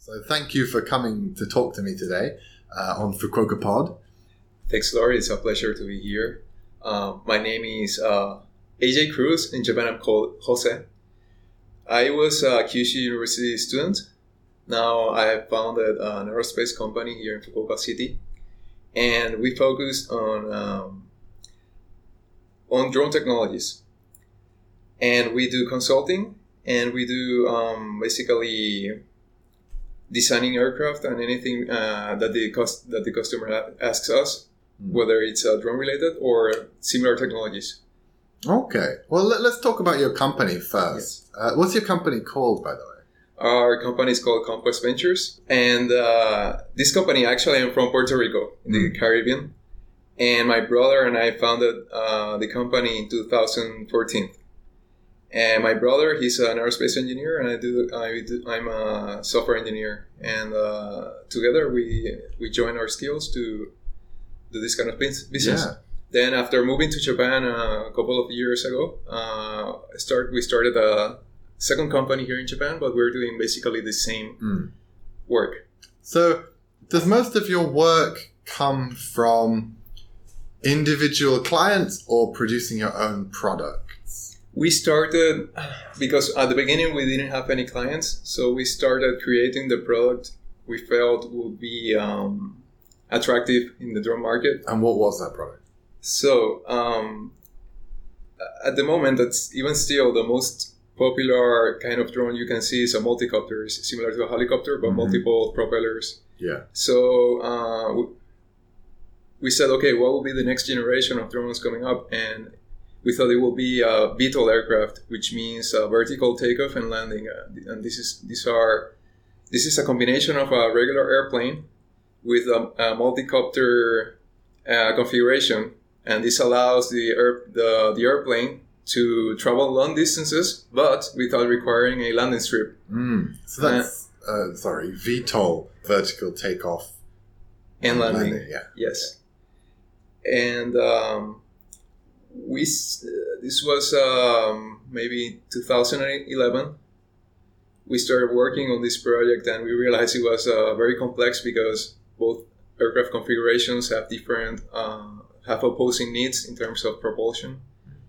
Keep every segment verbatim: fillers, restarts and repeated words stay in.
So thank you for coming to talk to me today uh, on Fukuoka Pod. Thanks, Laurie. It's a pleasure to be here. Uh, my name is uh, A J Cruz. In Japan, I'm called Jose. I was a Kyushu University student. Now I have founded an aerospace company here in Fukuoka City. And we focus on um, on drone technologies. And we do consulting, and we do um, basically designing aircraft and anything uh, that the cost, that the customer asks us. Whether it's uh, drone related or similar technologies. Okay. Well, let, let's talk about your company first. Yes. Uh, what's your company called, by the way? Our company is called Conquest Ventures. And uh, this company, actually, I'm from Puerto Rico in the mm. Caribbean. And my brother and I founded uh, the company in two thousand fourteen. And my brother, he's an aerospace engineer, and I do, I do I'm a software engineer. And uh, together we we join our skills to do this kind of business. Yeah. Then after moving to Japan uh, a couple of years ago, uh, start we started a second company here in Japan, but we're doing basically the same mm. work. So does most of your work come from individual clients or producing your own products? We started, because at the beginning we didn't have any clients, so we started creating the product we felt would be um, attractive in the drone market. And what was that product? So, um, at the moment, that's even still the most popular kind of drone you can see is a multicopter. It's similar to a helicopter, but mm-hmm. multiple propellers. Yeah. So, uh, we said, okay, what will be the next generation of drones coming up? And we thought it will be a V TOL aircraft, which means a vertical takeoff and landing. Uh, and this is these are this is a combination of a regular airplane with a, a multi-copter uh, configuration, and this allows the, air, the the airplane to travel long distances, but without requiring a landing strip. Mm. So that's uh, uh, sorry, V TOL, vertical takeoff and landing. landing yeah. Yes, okay. And um, we uh, this was um, maybe two thousand eleven. We started working on this project, and we realized it was uh, very complex because both aircraft configurations have different, uh, have opposing needs in terms of propulsion.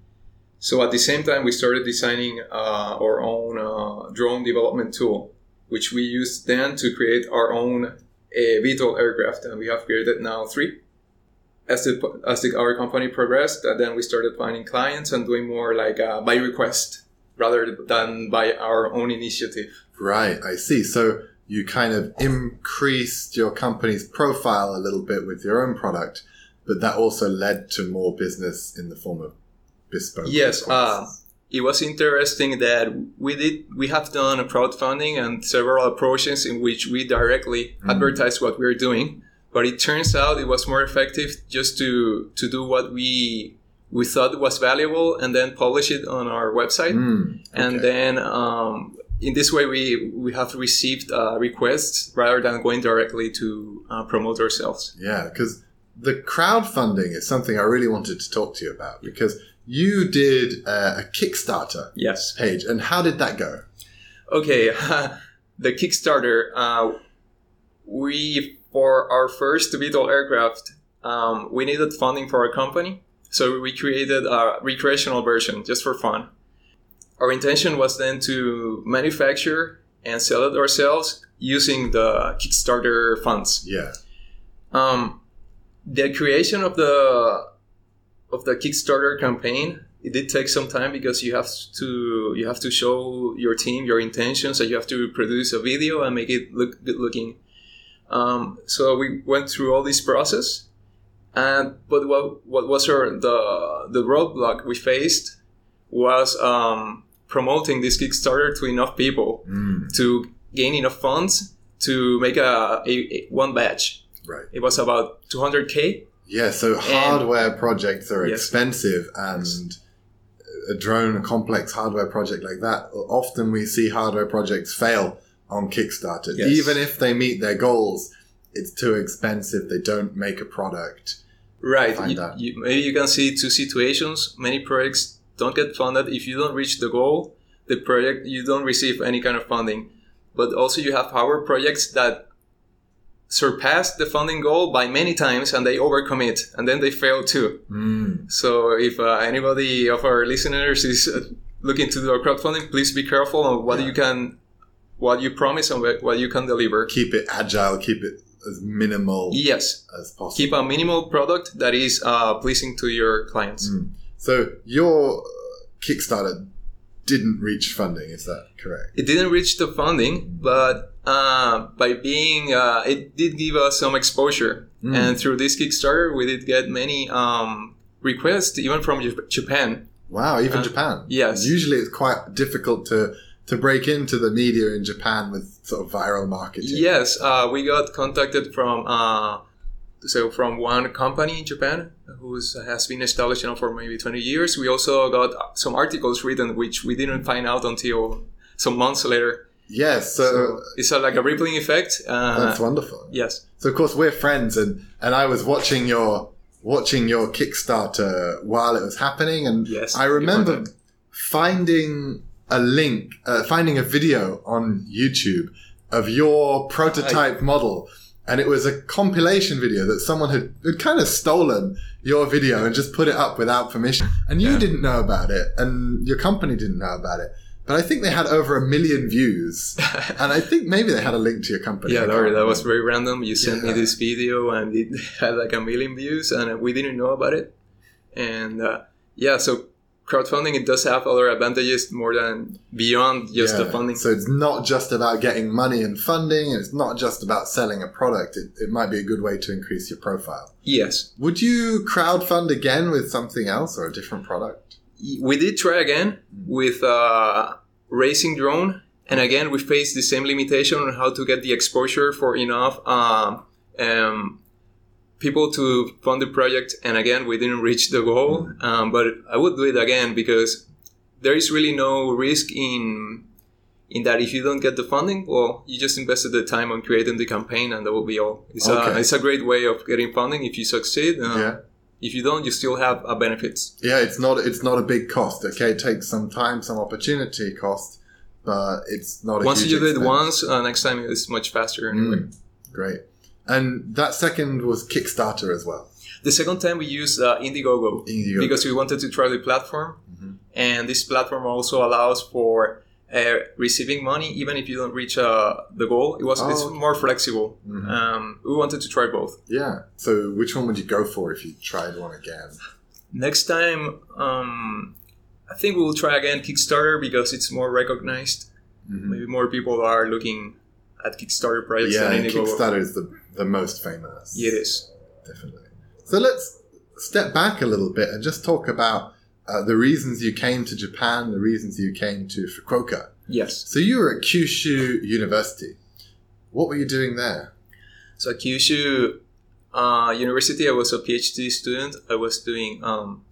So at the same time, we started designing uh, our own uh, drone development tool, which we used then to create our own uh, V TOL aircraft, and we have created now three. As the as the, our company progressed, uh, then we started finding clients and doing more like uh, by request rather than by our own initiative. Right, I see. So you kind of increased your company's profile a little bit with your own product, but that also led to more business in the form of bespoke. Yes, uh, it was interesting that we did. We have done a crowdfunding and several approaches in which we directly mm. advertise what we're doing. But it turns out it was more effective just to to do what we we thought was valuable and then publish it on our website. Mm, okay. And then um, in this way, we we have received uh, requests rather than going directly to uh, promote ourselves. Yeah, because the crowdfunding is something I really wanted to talk to you about, because you did uh, a Kickstarter yes. page. And how did that go? Okay, the Kickstarter, uh, we, for our first V TOL aircraft, um, we needed funding for our company. So we created a recreational version just for fun. Our intention was then to manufacture and sell it ourselves using the Kickstarter funds. Yeah. Um, the creation of the of the Kickstarter campaign, it did take some time because you have to you have to show your team your intentions, and you have to produce a video and make it look good looking. Um, so we went through all this process, and but what what was our the the roadblock we faced was um, promoting this Kickstarter to enough people mm. to gain enough funds to make a, a, a one batch. Right. It was about two hundred K. Yeah, so hardware and, projects are yes. expensive, and a drone, a complex hardware project like that, often we see hardware projects fail on Kickstarter. Yes. Even if they meet their goals, it's too expensive. They don't make a product. Right. You, you, maybe you can see two situations. Many projects don't get funded. If you don't reach the goal, the project, you don't receive any kind of funding. but also you have our projects that surpass the funding goal by many times and they overcommit and then they fail too. Mm. So if uh, anybody of our listeners is uh, looking to do crowdfunding, please be careful on what yeah. you can, what you promise and what you can deliver. Keep it agile, keep it as minimal yes. as possible. Keep a minimal product that is uh, pleasing to your clients. Mm. So your Kickstarter didn't reach funding, is that correct? It didn't reach the funding, but uh, by being, uh, it did give us some exposure. Mm. And through this Kickstarter, we did get many um, requests, even from Japan. Wow, even uh, Japan? Yes. Usually it's quite difficult to, to break into the media in Japan with sort of viral marketing. Yes, uh, we got contacted from uh, so from one company in Japan who has been established now for maybe twenty years. We also got some articles written which we didn't find out until some months later. Yes, so, so it's a, like a rippling effect. Uh, that's wonderful. Yes. So of course we're friends, and, and I was watching your watching your Kickstarter while it was happening, and yes, I remember finding a link, uh, finding a video on YouTube of your prototype I, model. And it was a compilation video that someone had, had kind of stolen your video and just put it up without permission. And you yeah. didn't know about it, and your company didn't know about it. But I think they had over a million views. And I think maybe they had a link to your company. Yeah, that, that was very random. You sent yeah. me this video and it had like a million views and we didn't know about it. And uh, yeah, so crowdfunding, it does have other advantages more than beyond just yeah. the funding. So it's not just about getting money and funding, and it's not just about selling a product. It, it might be a good way to increase your profile. Yes. Would you crowdfund again with something else or a different product? We did try again with a racing drone. And again, we faced the same limitation on how to get the exposure for enough um, um, people to fund the project, and again we didn't reach the goal, um, but I would do it again because there is really no risk in in that if you don't get the funding, well, you just invested the time on creating the campaign and that will be all. It's, okay. a, it's a great way of getting funding if you succeed. Uh, yeah. If you don't, you still have uh, benefits. Yeah, it's not it's not a big cost. Okay, it takes some time, some opportunity cost, but it's not a once huge you do it expense. once, uh, next time it's much faster anyway. Mm, great. And that second was Kickstarter as well. The second time we used uh, Indiegogo, Indiegogo because we wanted to try the platform. Mm-hmm. And this platform also allows for uh, receiving money even if you don't reach uh, the goal. It was oh, It's okay. more flexible. Mm-hmm. Um, we wanted to try both. Yeah. So which one would you go for if you tried one again? Next time, um, I think we'll try again Kickstarter because it's more recognized. Mm-hmm. Maybe more people are looking at Kickstarter projects yeah, than Indiegogo. Kickstarter is the, the most famous. Yeah, it is. Definitely. So let's step back a little bit and just talk about uh, the reasons you came to Japan, the reasons you came to Fukuoka. Yes. So you were at Kyushu University. What were you doing there? So at Kyushu uh, University, I was a PhD student. I was doing um,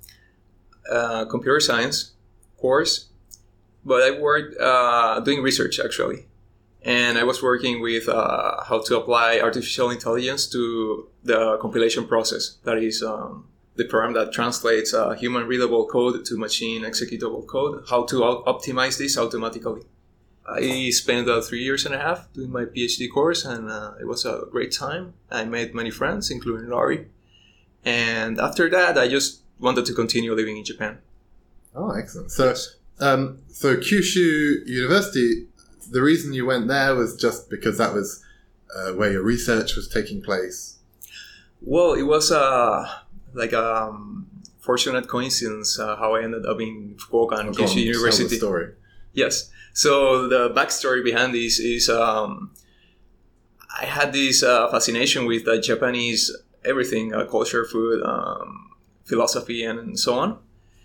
a computer science course, but I worked uh, doing research actually. And I was working with uh, how to apply artificial intelligence to the compilation process. That is um, the program that translates uh, human-readable code to machine-executable code, how to op- optimize this automatically. I spent uh, three years and a half doing my PhD course, and uh, it was a great time. I made many friends, including Laurie. And after that, I just wanted to continue living in Japan. Oh, excellent. So, um, so Kyushu University... The reason you went there was just because that was uh, where your research was taking place? Well, it was uh, like a um, fortunate coincidence uh, how I ended up in Fukuoka and Kyushu University. Tell the story. Yes. So the backstory behind this is um, I had this uh, fascination with uh, Japanese everything, uh, culture, food, um, philosophy, and so on.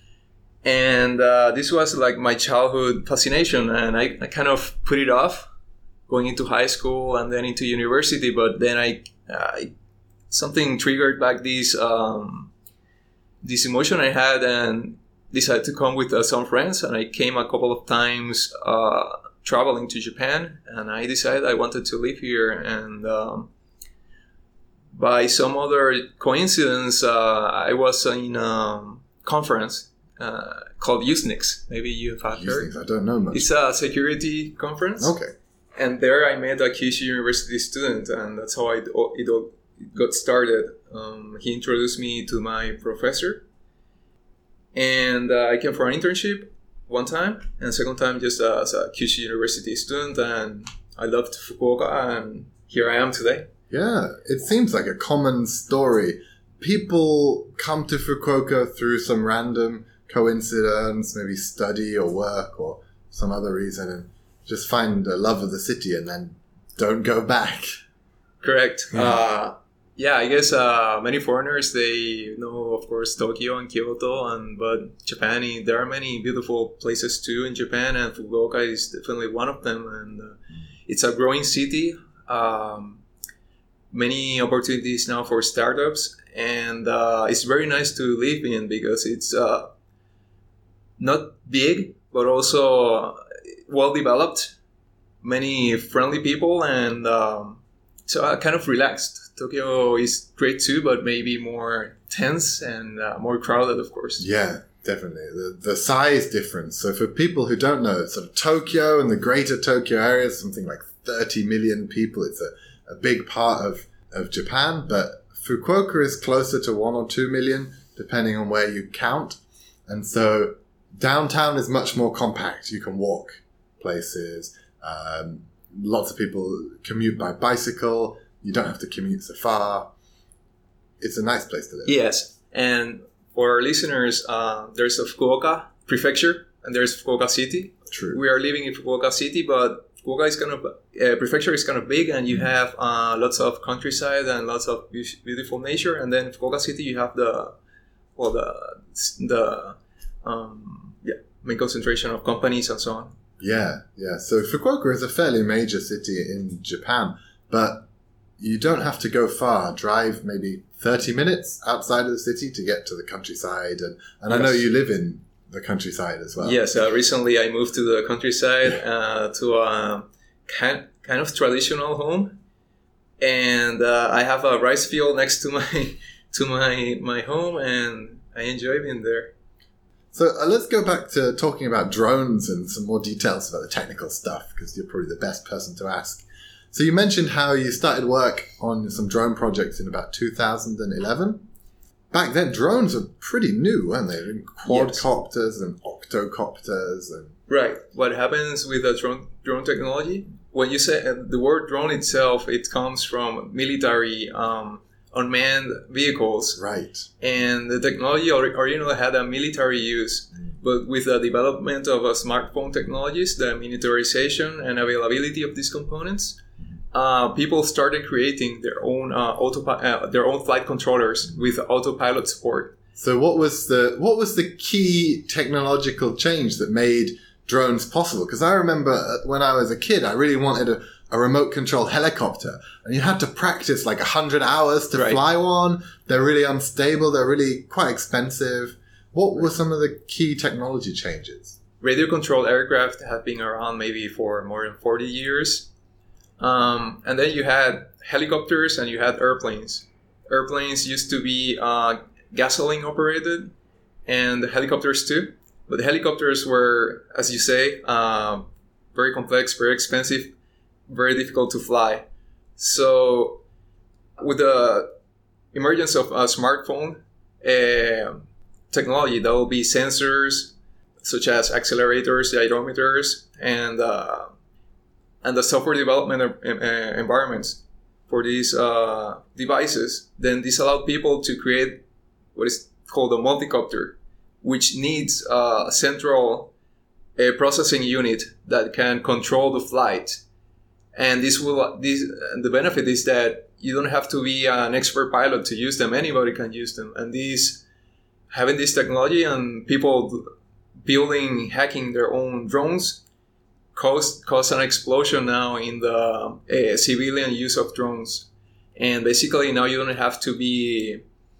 And uh, this was like my childhood fascination, and I, I kind of put it off going into high school and then into university. But then I, I something triggered back this um, this emotion I had, and decided to come with uh, some friends. And I came a couple of times uh, traveling to Japan, and I decided I wanted to live here. And um, by some other coincidence, uh, I was in a conference. Uh, called Usenix. Maybe you've heard. Usenix, I don't know much. It's a security conference. Okay. and there I met a Kyushu University student, and that's how I, it all got started. Um, he introduced me to my professor, and uh, I came for an internship one time, and second time just uh, as a Kyushu University student, and I loved Fukuoka, and here I am today. Yeah, it seems like a common story. People come to Fukuoka through some random coincidence, maybe study or work or some other reason, and just find a love of the city and then don't go back. Correct. Yeah, uh, yeah I guess uh, many foreigners, they know, of course, Tokyo and Kyoto, and but Japan, there are many beautiful places too in Japan, and Fukuoka is definitely one of them. And uh, it's a growing city. Um, many opportunities now for startups, and uh, it's very nice to live in because it's uh, not big, but also well developed, many friendly people, and um, so uh, kind of relaxed. Tokyo is great too, but maybe more tense and uh, more crowded, of course. Yeah, definitely. The, the size difference. So for people who don't know, sort of Tokyo and the greater Tokyo area is something like thirty million people. It's a, a big part of, of Japan, but Fukuoka is closer to one or two million, depending on where you count. And so downtown is much more compact. You can walk places. Um, lots of people commute by bicycle. You don't have to commute so far. It's a nice place to live. Yes. And for our listeners, uh, there's a Fukuoka prefecture and there's Fukuoka city. True. We are living in Fukuoka city, but Fukuoka is kind of, uh, prefecture is kind of big, and you have uh, lots of countryside and lots of beautiful nature. And then Fukuoka city, you have the, well, the, the, um, yeah, main concentration of companies and so on. Yeah, yeah. So Fukuoka is a fairly major city in Japan, but you don't have to go far. Drive maybe thirty minutes outside of the city to get to the countryside. And, and yes. I know you live in the countryside as well. Yes, uh, recently I moved to the countryside, uh, to a kind, kind of traditional home. And uh, I have a rice field next to my to my, my home, and I enjoy being there. So uh, let's go back to talking about drones and some more details about the technical stuff, because you're probably the best person to ask. So you mentioned how you started work on some drone projects in about two thousand eleven. Back then, drones were pretty new, weren't they? Quadcopters yes. and octocopters. And right. What happens with the drone, drone technology? When you say uh, the word drone itself, it comes from military um, unmanned vehicles. Right. And the technology originally had a military use. Mm. But with the development of uh, smartphone technologies, the miniaturization and availability of these components, uh, people started creating their own uh, autopi- uh, their own flight controllers with autopilot support. So what was the what was the key technological change that made drones possible? Because I remember when I was a kid, I really wanted a, a remote control helicopter, and you had to practice like a hundred hours to right. fly one. They're really unstable. They're really quite expensive. What were some of the key technology changes? Radio controlled aircraft have been around maybe for more than forty years. Um, and then you had helicopters and you had airplanes. Airplanes used to be uh, gasoline operated, and the helicopters too. But the helicopters were, as you say, uh, very complex, very expensive, very difficult to fly. So with the emergence of a smartphone uh, technology, there will be sensors such as accelerators, gyrometers, and uh, and the software development uh, environments for these uh, devices. Then this allowed people to create what is called a multicopter, which needs a central uh, processing unit that can control the flight. And this will this the benefit is that you don't have to be an expert pilot to use them. Anybody can use them. And these having this technology and people building, hacking their own drones caused caused an explosion now in the uh, civilian use of drones. And basically now you don't have to be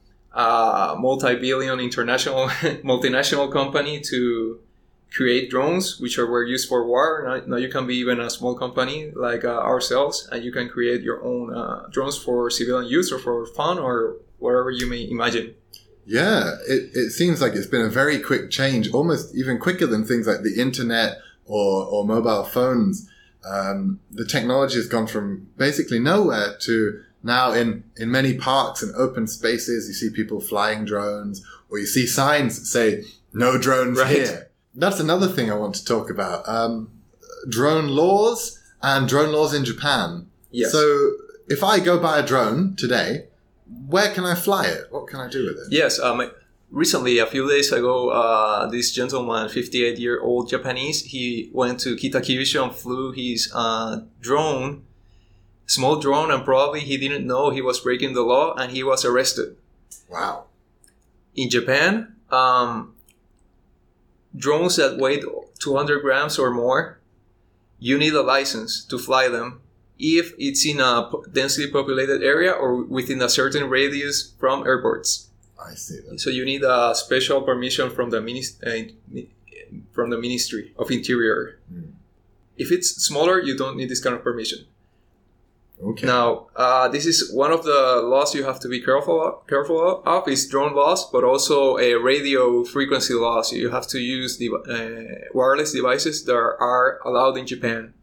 a multi-billion international multinational company to create drones, which are were used for war. Now, now you can be even a small company like uh, ourselves, and you can create your own uh, drones for civilian use or for fun or whatever you may imagine. Yeah, it, it seems like it's been a very quick change, almost even quicker than things like the internet or, or mobile phones. um, the technology has gone from basically nowhere to now in, in many parks and open spaces, you see people flying drones, or you see signs that say, no drones Right. here. That's another thing I want to talk about. Um, drone laws and drone laws in Japan. Yes. So if I go buy a drone today, where can I fly it? What can I do with it? Yes. Um, recently, a few days ago, uh, this gentleman, fifty-eight-year-old Japanese, he went to Kitakyushu and flew his uh, drone, small drone, and probably he didn't know he was breaking the law, and he was arrested. Wow. In Japan, um, drones that weigh two hundred grams or more, you need a license to fly them if it's in a densely populated area or within a certain radius from airports. I see that. So you need a special permission from the minis- uh, from the Ministry of Interior. Mm. If it's smaller, you don't need this kind of permission. Okay. Now, uh, this is one of the laws you have to be careful of, careful of is drone laws, but also a radio frequency laws. You have to use the uh, wireless devices that are allowed in Japan.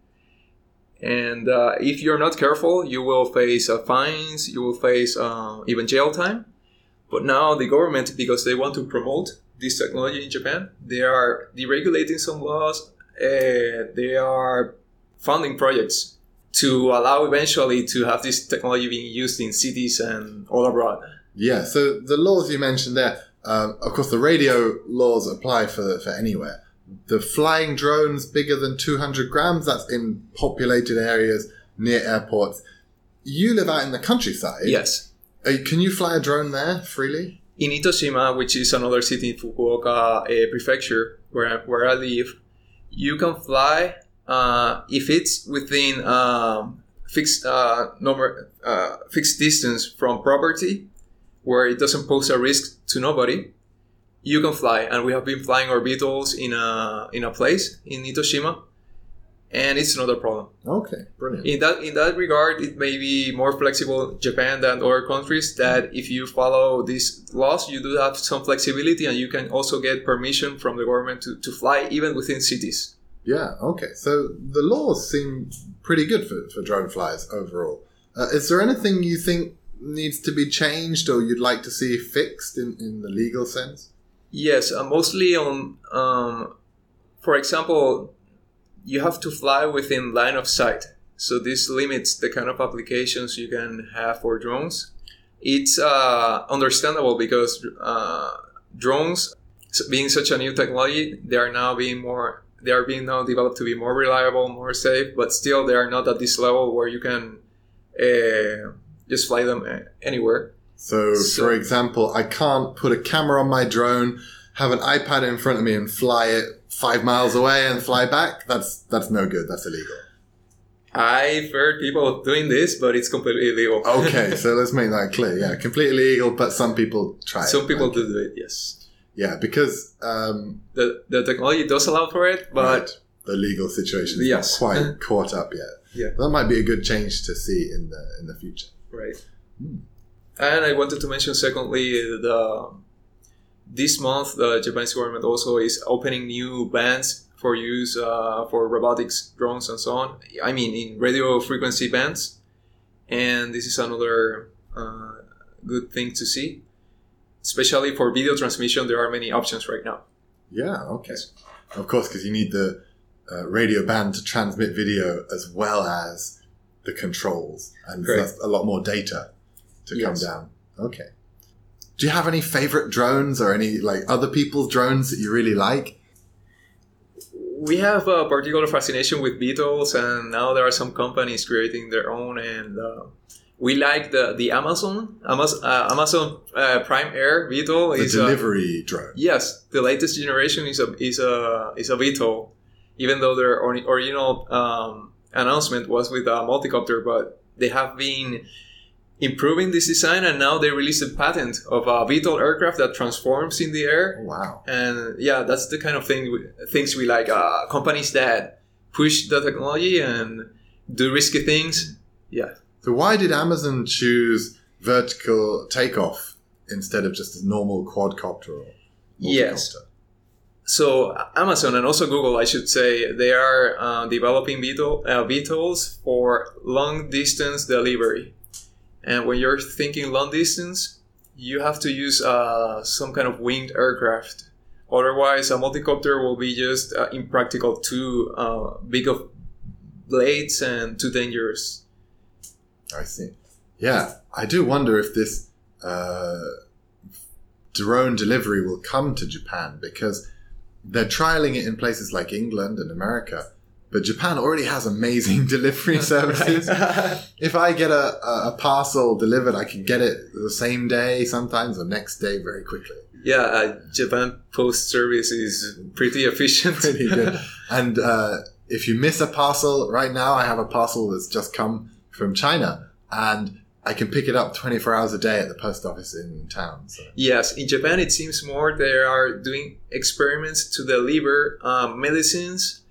And uh, if you're not careful, you will face uh, fines, you will face uh, even jail time. But now the government, because they want to promote this technology in Japan, they are deregulating some laws. Uh, they are funding projects to allow eventually to have this technology being used in cities and all abroad. Yeah, so the laws you mentioned there, um, of course the radio laws apply for, for anywhere. The flying drones bigger than two hundred grams, that's in populated areas near airports. You live out in the countryside. Yes. Uh, can you fly a drone there freely? In Itoshima, which is another city in Fukuoka uh, prefecture where I, where I live, you can fly uh, if it's within um, fixed uh, number, uh, fixed distance from property, where it doesn't pose a risk to nobody. You can fly, and we have been flying orbitals in a in a place in Itoshima, and it's not a problem. Okay, brilliant. In that in that regard, it may be more flexible Japan than other countries. That if you follow these laws, you do have some flexibility, and you can also get permission from the government to, to fly even within cities. Yeah, okay. So the laws seem pretty good for, for drone flyers overall. Uh, is there anything you think needs to be changed or you'd like to see fixed in, in the legal sense? Yes, uh, mostly on, um, for example, you have to fly within line of sight. So this limits the kind of applications you can have for drones. It's uh, understandable because uh, drones, being such a new technology, they are now being more, they are being now developed to be more reliable, more safe, but still they are not at this level where you can uh, just fly them anywhere. So, So- for example, I can't put a camera on my drone, have an iPad in front of me and fly it five miles away and fly back. That's that's no good. That's illegal. I've heard people doing this, but it's completely illegal. Okay, so let's make that clear. Yeah, completely illegal, but some people try it. Some people Okay. do do it, yes. Yeah, because um, The the technology does allow for it, but right, the legal situation is Yes. not quite caught up yet. Yeah. That might be a good change to see in the in the future. right. Hmm. And I wanted to mention, secondly, the this month the Japanese government also is opening new bands for use uh, for robotics, drones, and so on. I mean, in radio frequency bands, and this is another uh, good thing to see. Especially for video transmission, there are many options right now. Yeah, okay. Of course, because you need the uh, radio band to transmit video as well as the controls, and Correct. that's a lot more data to come Yes. down. Okay. Do you have any favorite drones or any like other people's drones that you really like? We have a particular fascination with Beatles, and now there are some companies creating their own, and uh, we like the the Amazon Amazon, uh, Amazon uh, Prime Air Beetle. The is a, delivery drone. yes, the latest generation is a is a is a Beetle, even though their ori- original um, announcement was with a multicopter, but they have been improving this design, and now they released a patent of a Beetle aircraft that transforms in the air. Oh, wow. And yeah, that's the kind of thing we, things we like. Uh, companies that push the technology and do risky things. Yeah. So why did Amazon choose vertical takeoff instead of just a normal quadcopter or multicopter? Yes. So Amazon and also Google, I should say, they are uh, developing V TOL, uh, V TOLs for long distance delivery. And when you're thinking long distance, you have to use uh, some kind of winged aircraft. Otherwise, a multicopter will be just uh, impractical, too uh, big of blades and too dangerous. I see. Yeah, I do wonder if this uh, drone delivery will come to Japan, because they're trialing it in places like England and America, but Japan already has amazing delivery services. If I get a, a parcel delivered, I can get it the same day sometimes or next day very quickly. Yeah, uh, Japan Post Service is pretty efficient. Pretty good. And uh, if you miss a parcel, right now I have a parcel that's just come from China, and I can pick it up twenty-four hours a day at the post office in town. So. Yes, in Japan it seems more they are doing experiments to deliver uh, medicines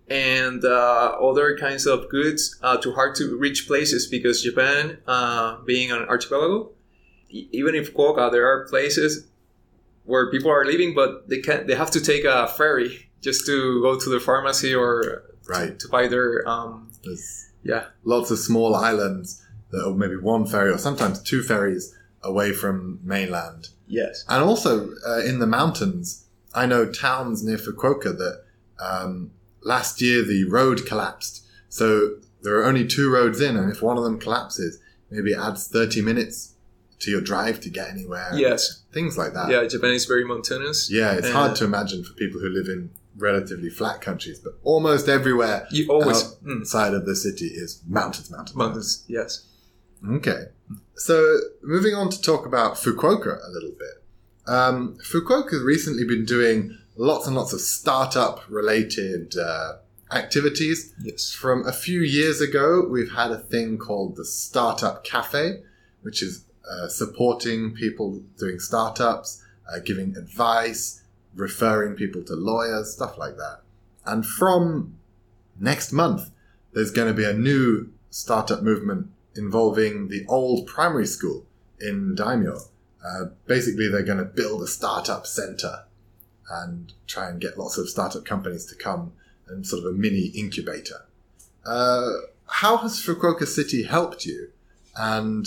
and uh, other kinds of goods uh, to hard to reach places, because Japan, uh, being an archipelago, e- even in Fukuoka, there are places where people are living, but they can't. They have to take a ferry just to go to the pharmacy or right. to, to buy their. Um, There's yeah, lots of small islands. Or maybe one ferry or sometimes two ferries away from mainland. Yes. And also uh, in the mountains, I know towns near Fukuoka that um, last year the road collapsed. So there are only two roads in, and if one of them collapses, maybe it adds thirty minutes to your drive to get anywhere. Yes. Things like that. Yeah, Japan is very mountainous. Yeah, it's and hard to imagine for people who live in relatively flat countries, but almost everywhere you always outside mm. of the city is mountains, mountains, mountains. Yes. Okay. So moving on to talk about Fukuoka a little bit. Um, Fukuoka has recently been doing lots and lots of startup related uh, activities. Yes. From a few years ago, we've had a thing called the Startup Cafe, which is uh, supporting people doing startups, uh, giving advice, referring people to lawyers, stuff like that. And from next month, there's going to be a new startup movement involving the old primary school in Daimyo. Uh, basically, they're going to build a startup center and try and get lots of startup companies to come, and sort of a mini incubator. Uh, how has Fukuoka City helped you, and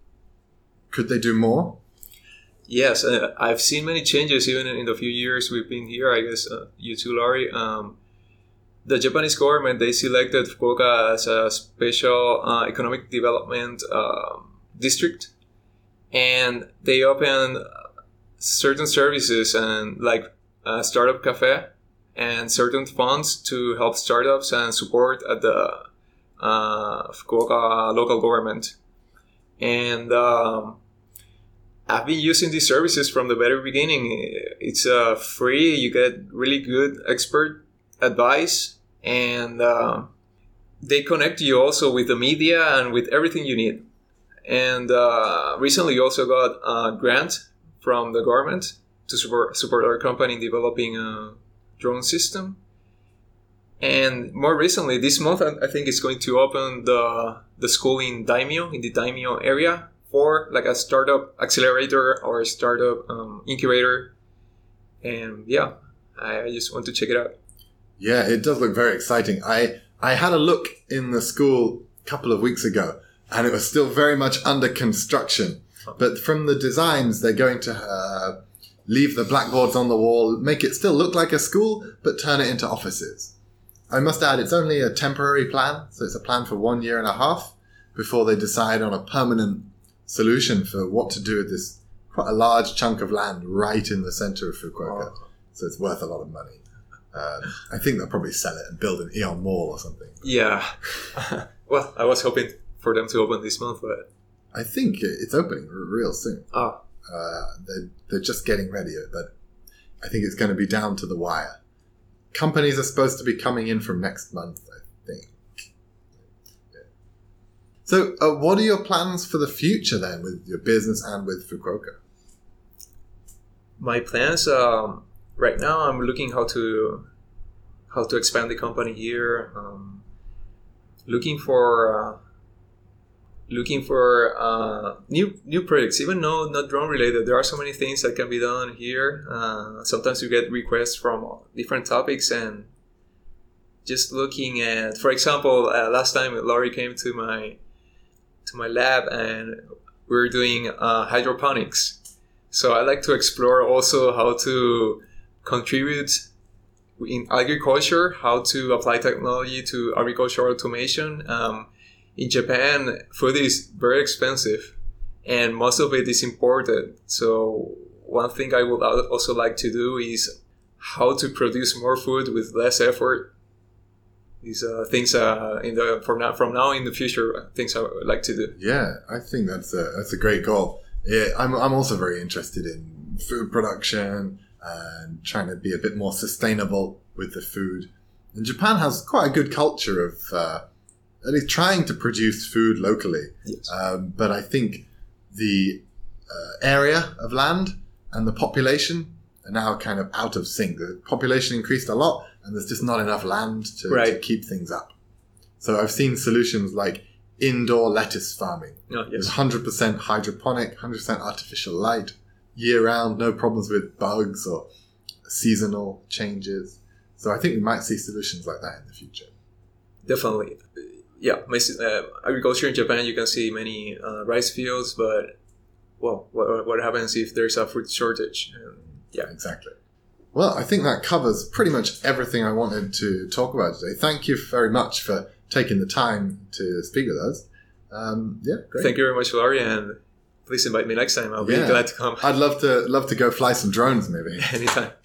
could they do more? Yes, uh, I've seen many changes even in the few years we've been here. I guess uh, you too, Laurie. Um, The Japanese government, they selected Fukuoka as a special uh, economic development uh, district, and they opened certain services and like a startup cafe and certain funds to help startups and support at the uh, Fukuoka local government. And um, I've been using these services from the very beginning. It's uh, free. You get really good expert advice. And uh, they connect you also with the media and with everything you need. And uh, recently you also got a grant from the government to support, support our company in developing a drone system. And more recently, this month, I think it's going to open the the school in Daimyo, in the Daimyo area, for like a startup accelerator or a startup um, incubator. And yeah, I, I just want to check it out. Yeah, it does look very exciting. I, I had a look in the school a couple of weeks ago, and it was still very much under construction. But from the designs, they're going to uh, leave the blackboards on the wall, make it still look like a school, but turn it into offices. I must add, it's only a temporary plan, so it's a plan for one year and a half before they decide on a permanent solution for what to do with this quite a large chunk of land right in the center of Fukuoka. Oh. So it's worth a lot of money. Um, I think they'll probably sell it and build an Aeon Mall or something. Yeah. Well, I was hoping for them to open this month, but I think it's opening real soon. Oh. Uh, they're, they're just getting ready, but I think it's going to be down to the wire. Companies are supposed to be coming in from next month, I think. Yeah. So, uh, what are your plans for the future then with your business and with Fukuoka? My plans, um, right now, I'm looking how to how to expand the company here. Um, looking for uh, looking for uh, new new projects, even though not drone related. There are so many things that can be done here. Uh, sometimes you get requests from different topics, and just looking at, for example, uh, last time Laurie came to my to my lab, and we were doing uh, hydroponics. So I like to explore also how to contribute in agriculture, how to apply technology to agricultural automation. Um, in Japan, food is very expensive, and most of it is imported. So one thing I would also like to do is how to produce more food with less effort. These uh, things uh, in the from now from now in the future, things I would like to do. Yeah, I think that's a that's a great goal. Yeah, I'm I'm also very interested in food production and trying to be a bit more sustainable with the food. And Japan has quite a good culture of uh, at least trying to produce food locally. Yes. Um, but I think the uh, area of land and the population are now kind of out of sync. The population increased a lot, and there's just not enough land to, right. to keep things up. So I've seen solutions like indoor lettuce farming. Oh, yes. It's one hundred percent hydroponic, one hundred percent artificial light, year-round, no problems with bugs or seasonal changes. So I think we might see solutions like that in the future. Definitely. Yeah, uh, agriculture in Japan, you can see many uh, rice fields, but, well, what, what happens if there's a food shortage? Um, yeah, exactly. Well, I think that covers pretty much everything I wanted to talk about today. Thank you very much for taking the time to speak with us. Um, yeah, great. Thank you very much, Laurie, and please invite me next time. I'll be yeah. glad to come. I'd love to love to go fly some drones, maybe. Anytime.